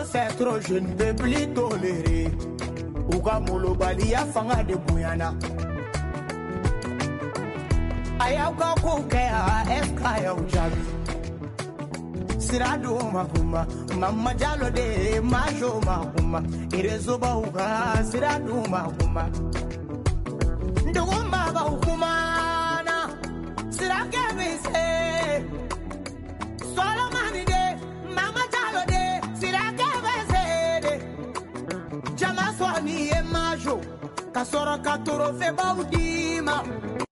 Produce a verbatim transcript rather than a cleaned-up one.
c'est trop, je ne peux plus tolérer. Uga molo balia fanga de buyana. Ayauka kukea eskaya ujabi. Sirado mahuma, mama jalo de majo mahuma. Irezoba uga sirado mahuma. Nduguma ba ukumana. Sirake bise. Solomani de mama jalo de sirake bise de. Jama swani e majo. Kasoro katoro fe baudima.